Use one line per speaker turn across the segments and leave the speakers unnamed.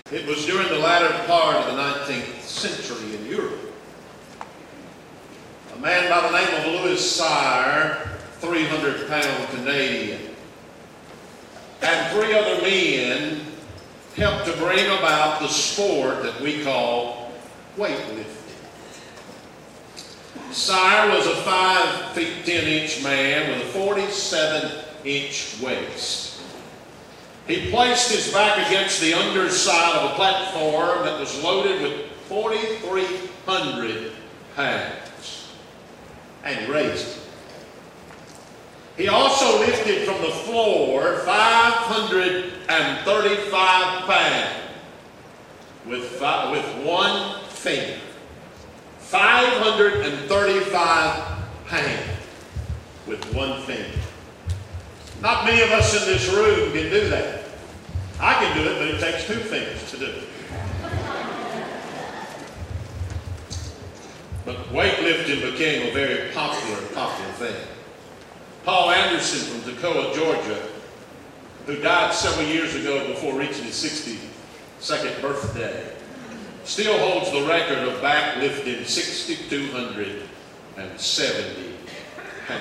It was during the latter part of the 19th century in Europe. A man by the name of Louis Cyr, 300-pound Canadian, and 3 other men helped to bring about the sport that we call weightlifting. Cyr was a 5 feet 10-inch man with a 47-inch waist. He placed his back against the underside of a platform that was loaded with 4,300 pounds, and he raised it. He also lifted from the floor 535 pounds with one finger. 535 pounds with one finger. Not many of us in this room can do that. I can do it, but it takes 2 fingers to do it. But weightlifting became a very popular thing. Paul Anderson from Toccoa, Georgia, who died several years ago before reaching his 62nd birthday, still holds the record of back lifting 6,270 pounds.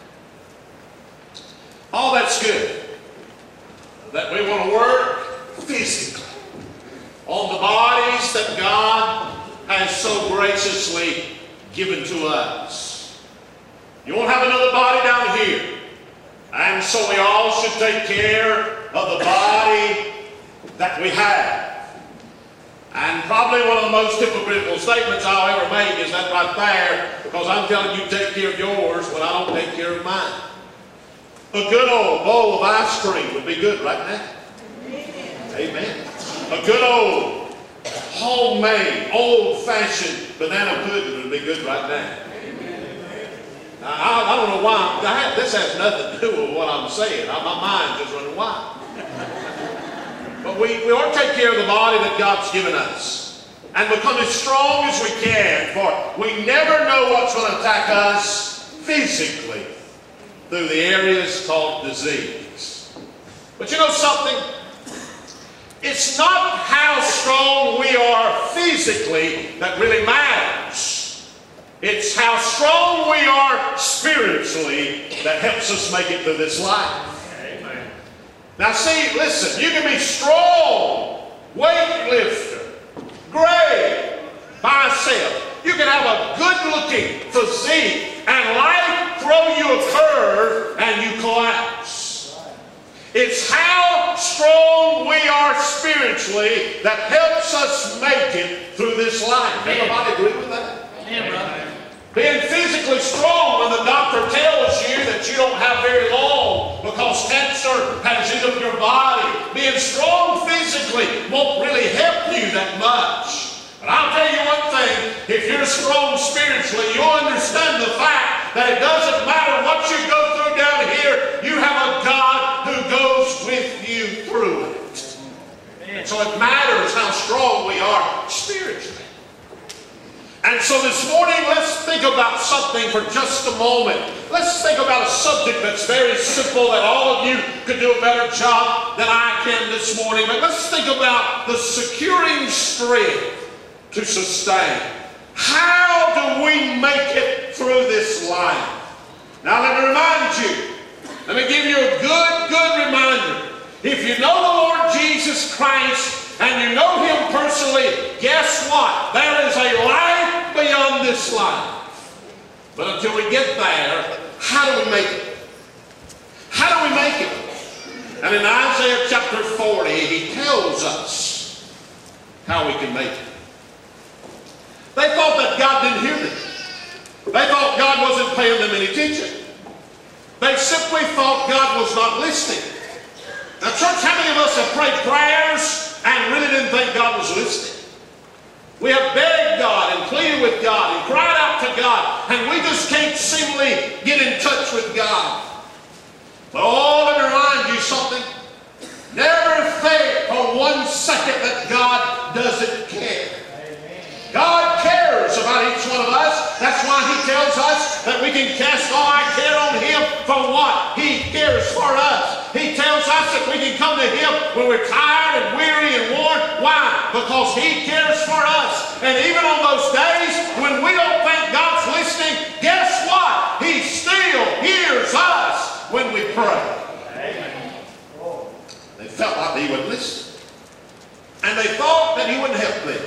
All that's good. That we want to work physically on the bodies that God has so graciously given to us. You won't have another body down here. And so we all should take care of the body that we have. And probably one of the most hypocritical statements I'll ever make is that right there, because I'm telling you take care of yours when I don't take care of mine. A good old bowl of ice cream would be good right now. Amen. A good old homemade, old-fashioned banana pudding would be good right now. Now, I don't know why. This has nothing to do with what I'm saying. My mind's just running wild. But we ought to take care of the body that God's given us and become as strong as we can, for we never know what's going to attack us physically through the areas called disease. But you know something? It's not how strong we are physically that really matters. It's how strong we are spiritually that helps us make it through this life. Amen. Now see, listen, you can be strong, weightlifter, great, bicep. You can have a good-looking physique, and life throw you a curve and you collapse. It's how strong we are spiritually that helps us make it through this life. Everybody agree with that? Yeah, brother. Being physically strong when the doctor tells you that you don't have very long because cancer has eaten up your body. Being strong physically won't really help you that much. But I'll tell you one thing, if you're strong spiritually, you'll understand the fact that it doesn't matter what you go through down here, you have a God who goes with you through it. And so it matters how strong we are spiritually. And so this morning, let's think about something for just a moment. Let's think about a subject that's very simple that all of you could do a better job than I can this morning. But let's think about the securing strength to sustain. How do we make it through this life? Now let me remind you, let me give you a good reminder. If you know the Lord Jesus Christ and you know Him personally, guess what? There is a life beyond this life. But until we get there, how do we make it? How do we make it? And in Isaiah chapter 40, He tells us how we can make it. They thought that God didn't hear them. They thought God wasn't paying them any attention. They simply thought God was not listening. Now, church, how many of us have prayed prayers and really didn't think God was listening? We have begged God and pleaded with God and cried out to God, and we just can't seemingly get in touch with God. But let me remind you something. Never think for 1 second that God doesn't care. God cares about each one of us. That's why He tells us that we can cast all our care on Him. For what? He cares for us. He tells us that we can come to Him when we're tired and weary and worn. Why? because He cares for us. And even on those days when we don't think God's listening, guess what? He still hears us when we pray. They felt like He wouldn't listen. And they thought that He wouldn't help them.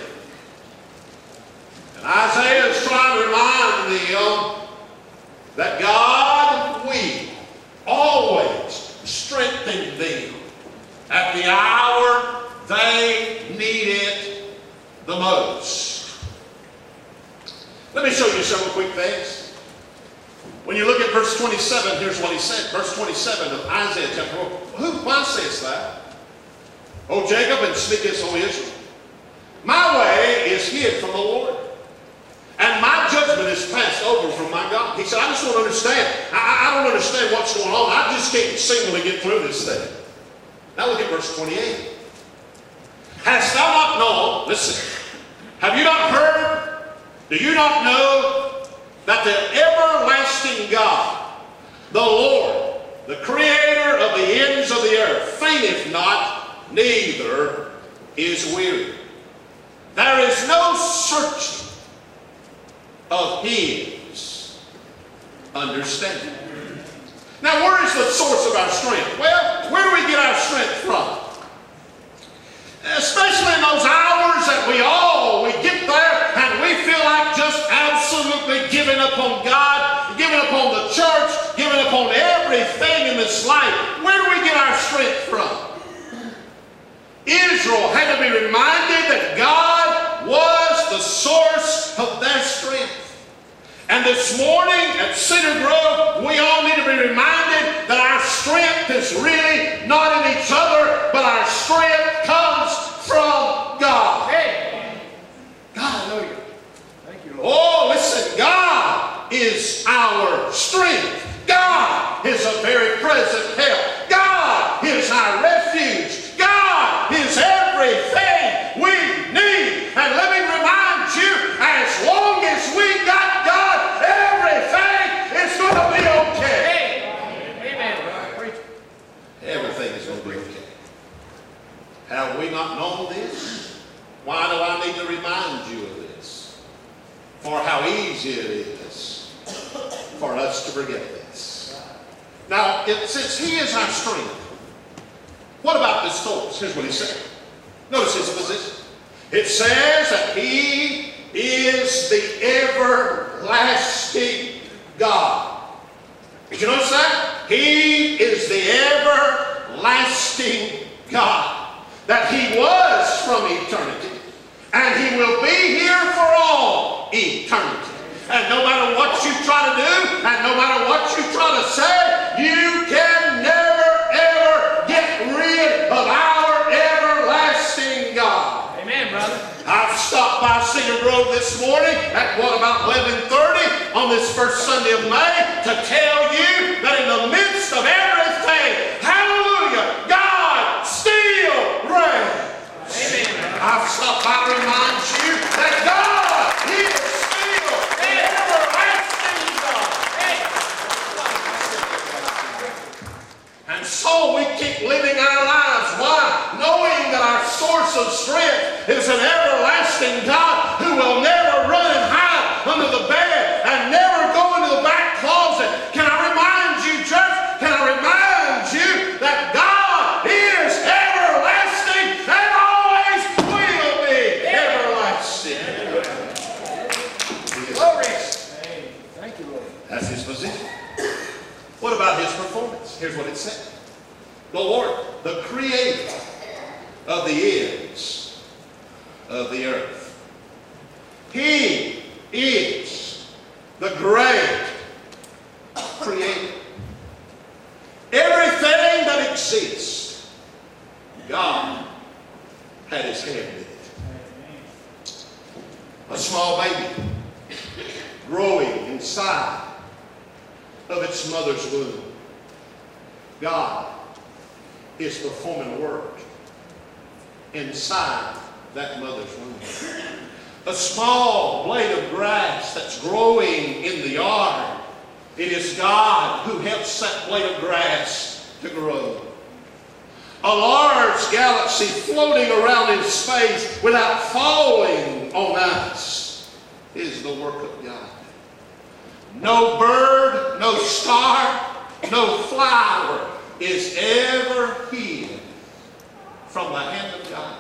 And Isaiah is trying to remind them that God will always strengthen them at the hour they need it the most. Let me show you several quick things. When you look at verse 27, here's what he said. Verse 27 of Isaiah chapter 4. Why sayest thou, O Jacob, and speakest, O Israel? My way is hid from the Lord, and my judgment is passed over from my God. He said, I just don't understand. I don't understand what's going on. I just can't seemingly get through this thing. Now look at verse 28. Hast thou not known, listen, have you not heard, do you not know that the everlasting God, the Lord, the creator of the ends of the earth, fainteth not, neither is weary. There is no searching of His understanding. Now, where is the source of our strength? Well, where do we get our strength from? Especially in those hours that we get there and we feel like just absolutely giving up on God, giving up on the church, giving up on everything in this life. Where do we get our strength from? Israel had to be reminded that God was the source of their strength. And this morning at Cedar Grove, we all need to be reminded that our strength is really not in each other, but our strength comes from God. Hey. God, hallelujah. Thank you, Lord. Oh, listen, God is our strength. God is a very present help. God is our refuge. God is everything we need. And let me remind you, as long as we got God, everything is going to be okay. Amen. Everything is going to be okay. Have we not known this? Why do I need to remind you of this? For how easy it is for us to forget this. Now, since He is our strength, what about this source? Here's what He said. Notice His position. It says that He is the everlasting God. Did you notice that? He is the everlasting God. That He was from eternity. And He will be here for all eternity. And no matter what you try to do, and no matter what you try to say, you can never, ever get rid of our everlasting God. Amen, brother. I've stopped by Cedar Grove this morning at about 11:30 on this first Sunday of May to tell you that in the midst of everything, hallelujah, God still reigns. Amen. I've stopped by to remind you that God is still an everlasting God. And so we keep living our lives. Why? Knowing that our source of strength is an everlasting God who will never run and hide under the bed and never go into the back closet. Can I remind you, church? Can I remind you that God is everlasting and always will be everlasting? Glory. Thank you, Lord. That's His position. What about His performance? Here's what it said. The Lord, the creator of the ends of the earth. He is the great creator. Everything that exists, God had His hand in it. A small baby growing inside of its mother's womb. God is performing work inside that mother's womb. A small blade of grass that's growing in the yard, it is God who helps that blade of grass to grow. a large galaxy floating around in space without falling on us, is the work of God. No bird, no star, no flower is ever hid from the hand of God.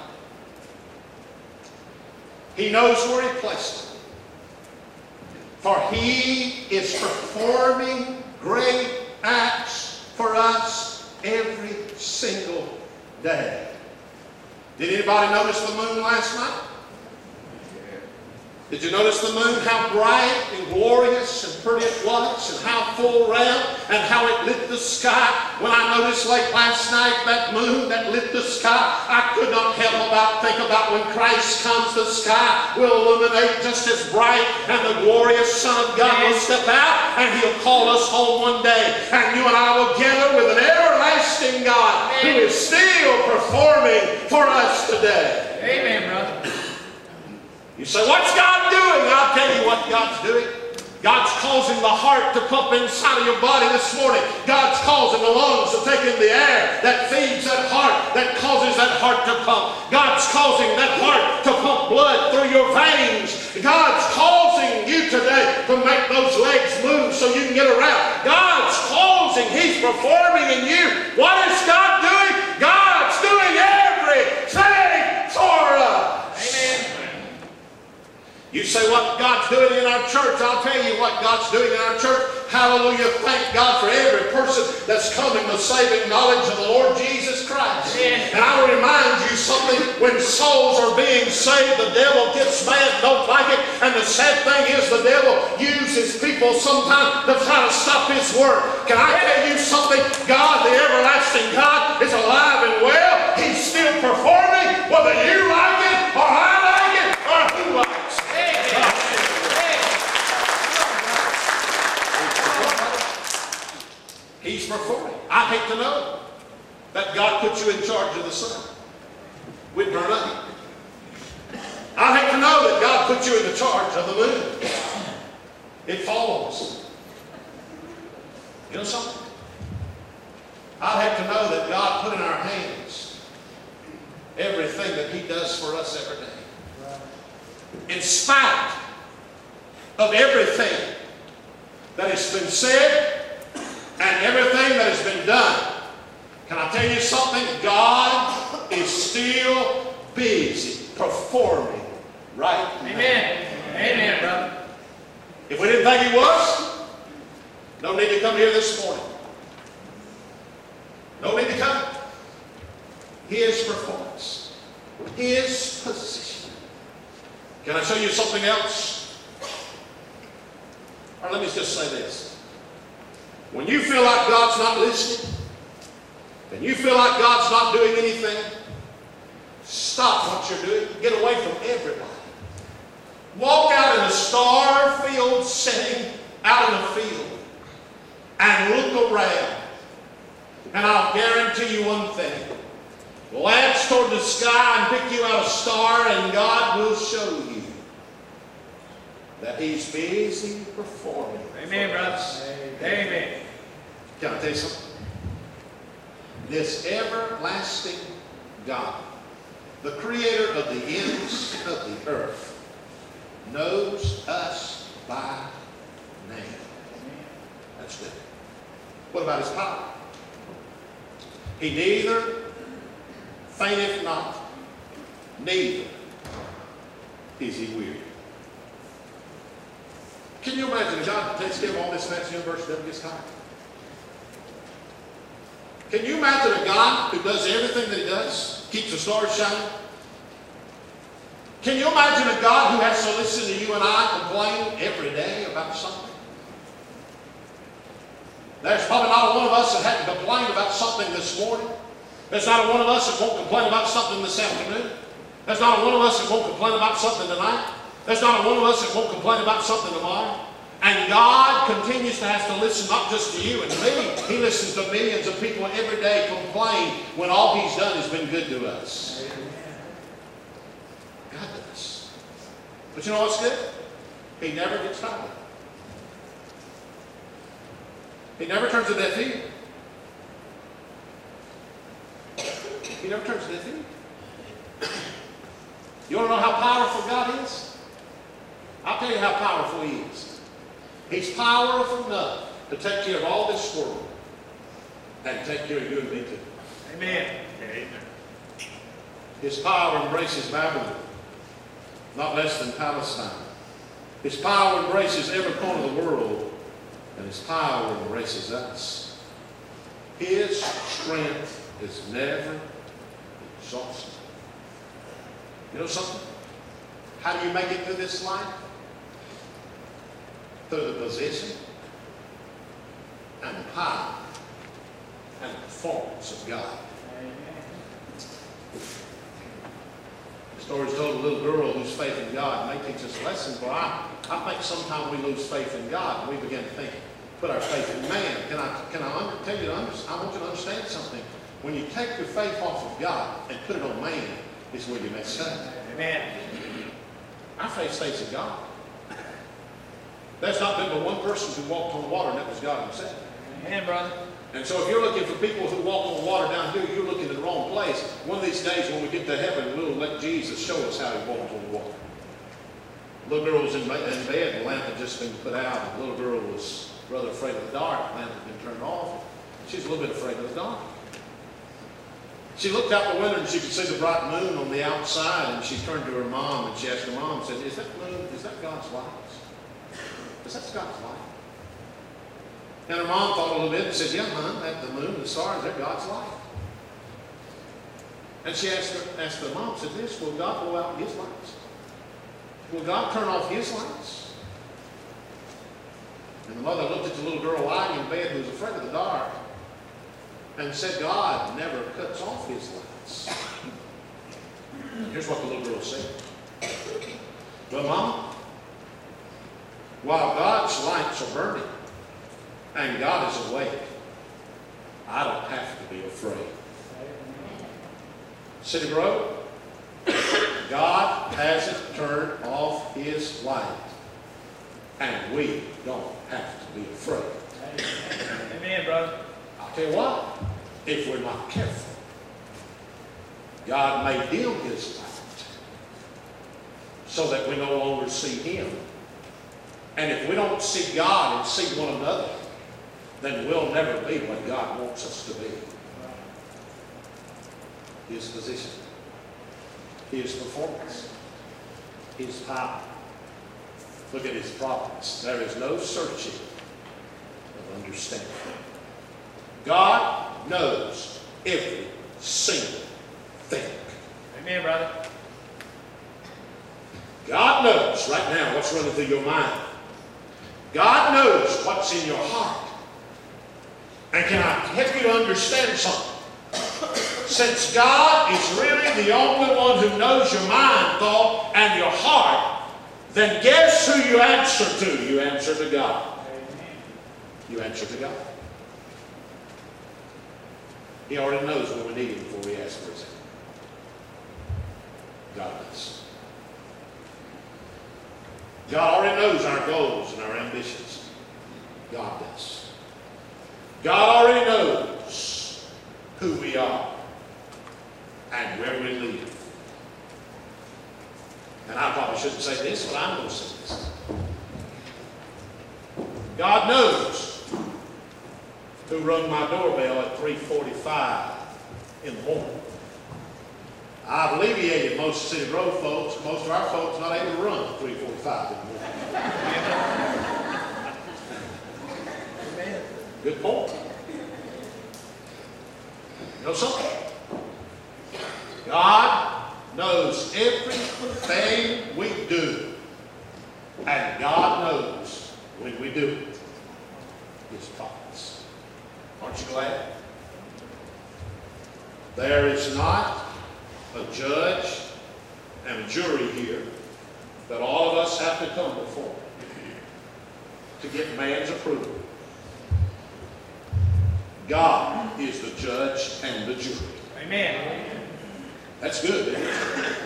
He knows where He placed them. For He is performing great acts for us every single day. Did anybody notice the moon last night? Did you notice the moon, how bright and glorious and pretty it was, and how full round, and how it lit the sky? When I noticed late last night that moon that lit the sky, I could not help but think about when Christ comes, the sky will illuminate just as bright, and the glorious Son of God will step out, and He'll call us home one day, and you and I will gather with an everlasting God who is still performing for us today.
Amen, brother.
You say, what's God doing? I'll tell you what God's doing. God's causing the heart to pump inside of your body this morning. God's causing the lungs to take in the air that feeds that heart, that causes that heart to pump. God's causing that heart to pump blood through your veins. God's causing you today to make those legs move so you can get around. God's causing, He's performing in you. What is God doing? God's doing everything for us.
Amen.
You say what God's doing in our church. I'll tell you what God's doing in our church. Hallelujah. Thank God for every person that's coming to saving knowledge of the Lord Jesus Christ.
Yes.
And I will remind you something. When souls are being saved, the devil gets mad, don't like it. And the sad thing is the devil uses people sometimes to try to stop His work. Can I tell you something? God, the everlasting God, is alive and well. He's still performing, whether you like it or I like it or who likes it. He's performing. I hate to know that God put you in charge of the sun. We'd burn up. I hate to know that God put you in the charge of the moon. It follows. You know something? I'd hate to know that God put in our hands everything that He does for us every day. In spite of everything that has been said and everything that has been done, can I tell you something? God is still busy performing right now.
Amen. Amen, brother.
If we didn't think He was, no need to come here this morning. No need to come. His performance, His position. Can I show you something else? Or let me just say this. When you feel like God's not listening, and you feel like God's not doing anything, stop what you're doing. Get away from everybody. Walk out in a star-filled setting, out in the field, and look around. And I'll guarantee you one thing. Glance toward the sky and pick you out a star, and God will show you that He's busy performing.
Amen, brother. Amen.
Can I tell you something? This everlasting God, the creator of the ends of the earth, knows us by name. That's good. What about His power? He neither fainteth not, neither is He weary. Can you imagine a God that takes care of all this vast universe never gets tired? Can you imagine a God who does everything that He does, keeps the stars shining? Can you imagine a God who has to listen to you and I complain every day about something? There's probably not one of us that hadn't complained about something this morning. There's not one of us that won't complain about something this afternoon. There's not one of us that won't complain about something tonight. There's not one of us that won't complain about something tomorrow. And God continues to have to listen not just to you and me. He listens to millions of people every day complain when all He's done has been good to us. God does. But you know what's good? He never gets tired. He never turns a deaf ear. He never turns a deaf ear. You want to know how powerful God is? I'll tell you how powerful He is. He's powerful enough to take care of all this world and take care of you and me too.
Amen.
His power embraces Babylon, not less than Palestine. His power embraces every corner of the world, and His power embraces us. His strength is never exhausted. You know something? How do you make it through this life? Through the position and the power and the performance of God. The story is told of a little girl whose faith in God may teach us a lesson. But I think sometimes we lose faith in God and we begin to think, put our faith in man. Can I tell you, I want you to understand something. When you take your faith off of God and put it on man, is where you mess up.
Amen.
Our faith stays in God. There's not been but one person who walked on water, and that was God Himself.
Amen, brother.
And so if you're looking for people who walk on water down here, you're looking in the wrong place. One of these days when we get to heaven, we'll let Jesus show us how He walked on the water. The little girl was in bed, the lamp had just been put out. The little girl was rather afraid of the dark. The lamp had been turned off. She was a little bit afraid of the dark. She looked out the window and she could see the bright moon on the outside, and she turned to her mom and she asked her mom, said, "Is that moon, is that God's light? Is that God's light?" And her mom thought a little bit and said, "Yeah, Mom, the moon, the stars, they're God's light." And she asked the mom, said this, "Will God blow out His lights? Will God turn off His lights?" And the mother looked at the little girl lying in bed who was afraid of the dark and said, "God never cuts off His lights." And here's what the little girl said. "Well, Mama, while God's lights are burning and God is awake, I don't have to be afraid." City Road, God hasn't turned off His light, and we don't have to be afraid.
Amen, brother.
I'll tell you what, if we're not careful, God may dim His light so that we no longer see Him. And if we don't see God and see one another, then we'll never be what God wants us to be. His position, His performance, His power. Look at His providence. There is no searching of understanding. God knows every single thing.
Amen, brother.
God knows right now what's running through your mind. God knows what's in your heart. And can I help you to understand something? Since God is really the only one who knows your mind, thought, and your heart, then guess who you answer to? You answer to God. You answer to God. He already knows what we need Him before we ask for His help. God does. God already knows our goals and our ambitions. God does. God already knows who we are and where we live. And I probably shouldn't say this, but I'm going to say this. God knows who rung my doorbell at 3:45 in the morning. I've alleviated most City Road folks. Most of our folks not able to run at 3:45 in the morning. Good point. You know something? God knows everything we do. And God knows when we do it. His promise. Aren't you glad? There is not a judge and a jury here that all of us have to come before to get man's approval. God is the judge and the jury.
Amen.
That's good, isn't it?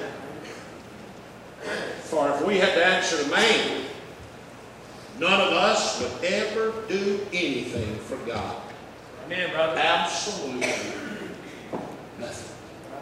For if we had to answer to man, none of us would ever do anything for God.
Amen, brother.
Absolutely nothing.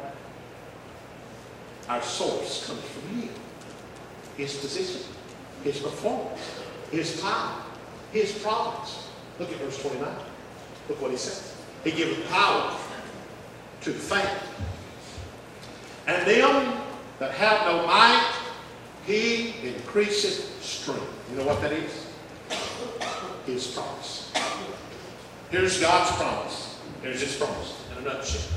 Our source comes from Him. His position, His performance, His power, His providence. Look at verse 29. Look what He says. He giveth power to the faint. And them that have no might, He increaseth strength. You know what that is? His promise. Here's God's promise. Here's His promise in a nutshell.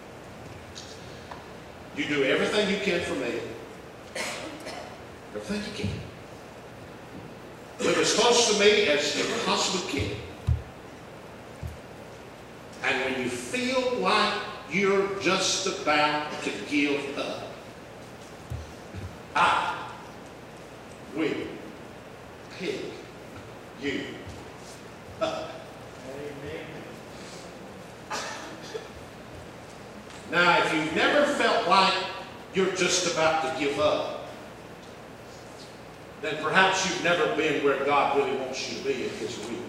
You do everything you can for me. Everything you can. Live as close to me as you possibly can. And when you feel like you're just about to give up, I will pick you up. Now, if you've never felt like you're just about to give up, then perhaps you've never been where God really wants you to be in His will.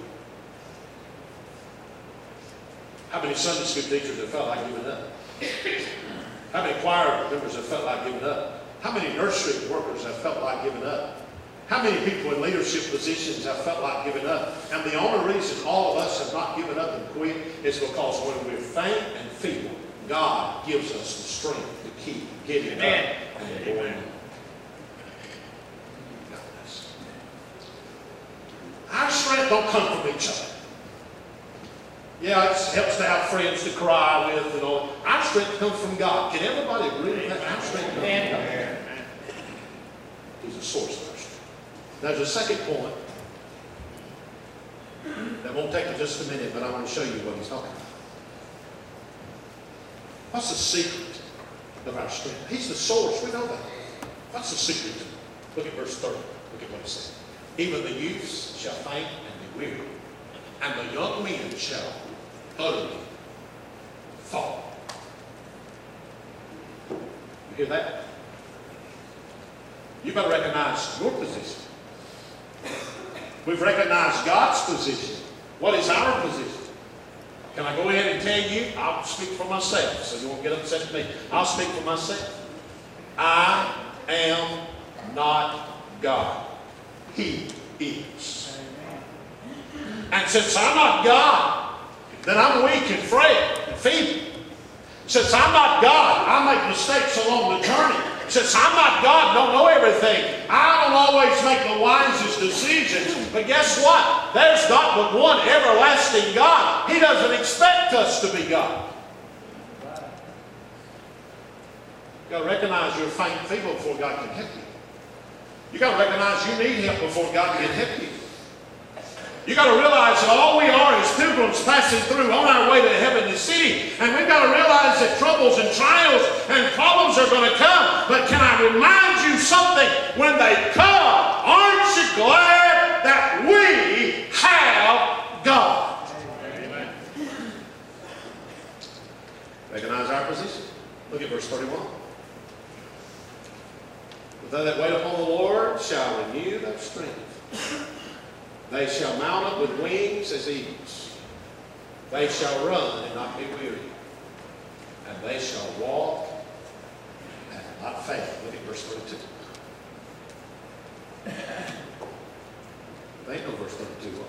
How many Sunday school teachers have felt like giving up? How many choir members have felt like giving up? How many nursery workers have felt like giving up? How many people in leadership positions have felt like giving up? And the only reason all of us have not given up and quit is because when we're faint and feeble, God gives us the strength to keep getting up and going on. Our strength don't come from each other. Yeah, it helps to have friends to cry with and all. Our strength comes from God. Can everybody agree with that? Our strength comes from God. He's the source of our strength. There's a second point that won't take just a minute, but I want to show you what he's talking about. What's the secret of our strength? He's the source. We know that. What's the secret? Look at verse 30. Look at what it says. Even the youths shall faint and be weary, and the young men shall utterly fall. You hear that? You've got to recognize your position. We've recognized God's position. What is our position? Can I go ahead and tell you? I'll speak for myself, so you won't get upset with me. I'll speak for myself. I am not God. He is. And since I'm not God, then I'm weak and frail and feeble. Since I'm not God, I make mistakes along the journey. Since I'm not God, don't know everything, I don't always make the wisest decisions. But guess what? There's not but one everlasting God. He doesn't expect us to be God. You've got to recognize you're faint and feeble before God can help you. You've got to recognize you need help before God can help you. You've got to realize that all we are is pilgrims passing through on our way to the heavenly city. And we've got to realize that troubles and trials and problems are going to come. But can I remind you something? When they come, aren't you glad that we have God? Amen. Recognize our position. Look at verse 31. But they that wait upon the Lord shall renew their strength. They shall mount up with wings as eagles. They shall run and not be weary. And they shall walk and not faint. Look at verse 32. There ain't no verse 32.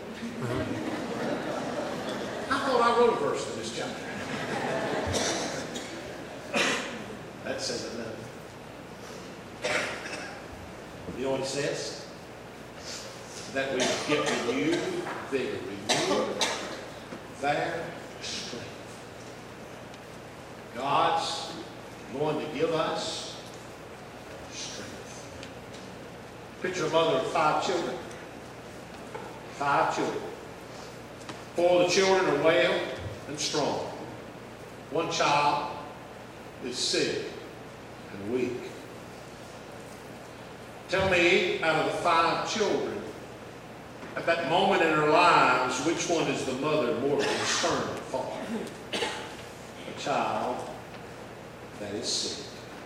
I thought I wrote a verse in this chapter. That says it enough. You know what it says? That we get renewed, vigor, renewed their strength. God's going to give us strength. Picture a mother of 5 children. 5 children. 4 of the children are well and strong. 1 child is sick and weak. Tell me, out of the 5 children, at that moment in her lives, which one is the mother more concerned for? A child that is sick.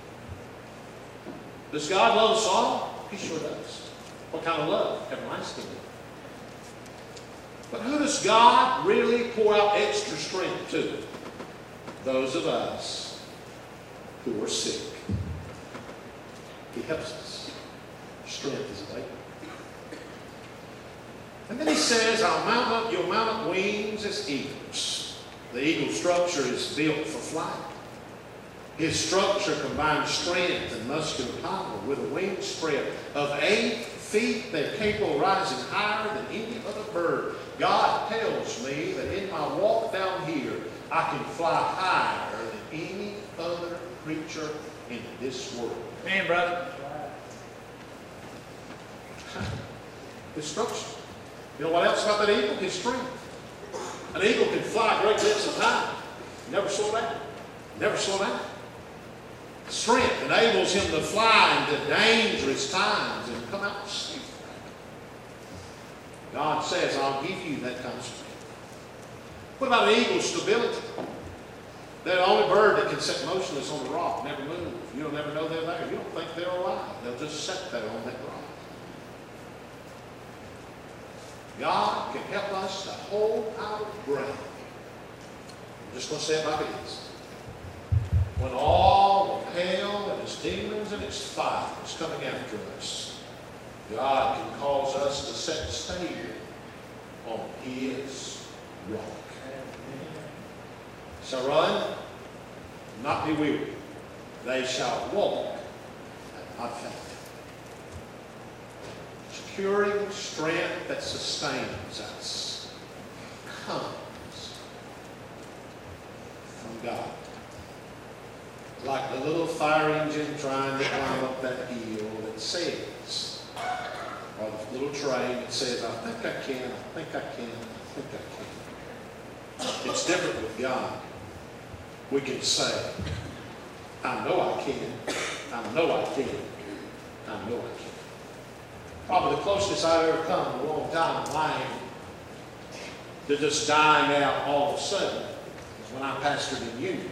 Does God love us all? He sure does. What kind of love? Everlasting love. But who does God really pour out extra strength to? Those of us who are sick. He helps us. Strength is available. And then he says, you'll mount up wings as eagles. The eagle structure is built for flight. His structure combines strength and muscular power with a wingspread of 8 feet. They're capable of rising higher than any other bird. God tells me that in my walk down here, I can fly higher than any other creature in this world.
Amen, brother.
His structure. You know what else about that eagle? His strength. An eagle can fly great lengths of time. Never slow down. Never slow down. Strength enables him to fly into dangerous times and come out safe. God says, I'll give you that kind of strength. What about an eagle's stability? They're the only bird that can sit motionless on the rock, never move. You'll never know they're there. You don't think they're alive. They'll just sit there on that rock. God can help us to hold our ground. I'm just going to say it like it is. When all of hell and its demons and its fire is coming after us, God can cause us to set stable on His rock. So run, not be weary. They shall walk and not faint. Securing strength that sustains us comes from God. Like the little fire engine trying to climb up that hill that says, or the little train that says, I think I can, I think I can, I think I can. It's different with God. We can say, I know I can, I know I can, I know I can. Probably the closest I've ever come in a long time in life to just dying out all of a sudden is when I pastored in Union.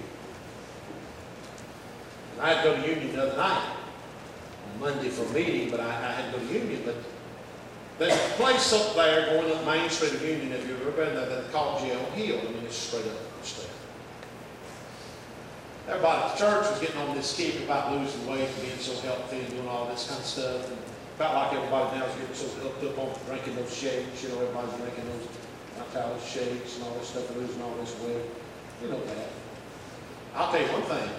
And I had to go to Union the other night on Monday for a meeting, but I had to go to Union. But there's a place up there going up Main Street of Union, if you've ever been there, that's called Jail Hill. I mean, it's straight up the street. Everybody at the church was getting on this kick about losing weight and being so healthy and doing all this kind of stuff. And felt like everybody now is getting so hooked up on drinking those shakes. You know, everybody's drinking those Nutella shakes and all this stuff and losing all this weight. You know that. I'll tell you one thing.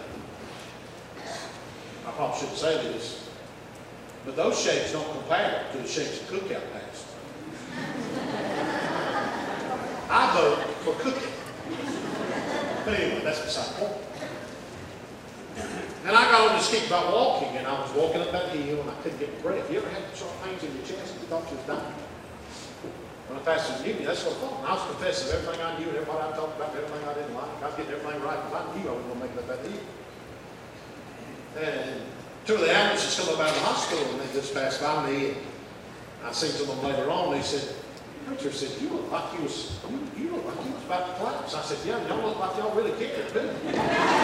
I probably shouldn't say this, but those shakes don't compare to the shakes the cookout has. I vote for cooking. But anyway, that's beside the point. And I got on this kick about walking, and I was walking up that hill, and I couldn't get my breath. You ever had sharp pains in your chest and you thought you was dying? When I pastored in Union, that's what I thought. And I was confessing everything I knew and everybody I talked about, everything I didn't like. I was getting everything right because I knew I was going to make it up that hill. And 2 of the ambulances come up out of the hospital, and they just passed by me. And I seen some of them later on. They said, "Preacher said you look like you was about to collapse." I said, "Yeah, y'all look like y'all really cared, didn't you?"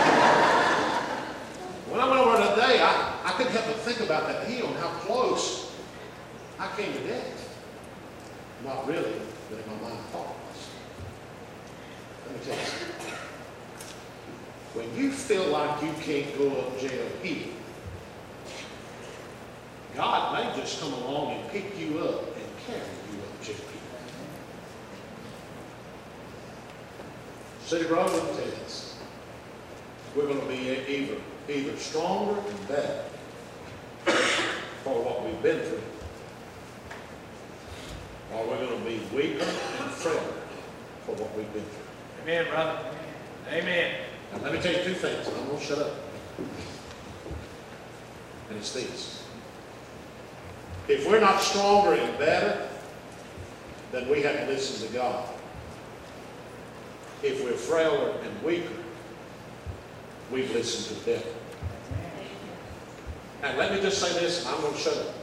When I went over that day, I couldn't help but think about that hill and how close I came to death. Not really, but in my mind I thought it was. Let me tell you something. When you feel like you can't go up Jail Hill, God may just come along and pick you up and carry you up Jail Hill. City Road will tell us we're going to be either stronger and better for what we've been through, or we're going to be weaker and frailer for what we've been through.
Amen, brother. Amen.
Now, let me tell you 2 things, and I'm going to shut up. And it's this. If we're not stronger and better, then we have to listen to God. If we're frailer and weaker, we've listened to the devil. And let me just say this, and I'm going to shut up.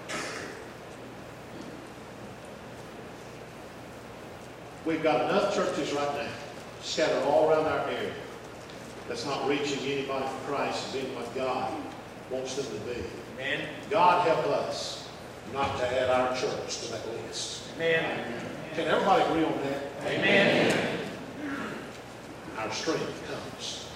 We've got enough churches right now, scattered all around our area, that's not reaching anybody for Christ and being what God wants them to be.
Amen.
God help us not to add our church to that list.
Amen.
Can everybody agree on that?
Amen.
Our strength comes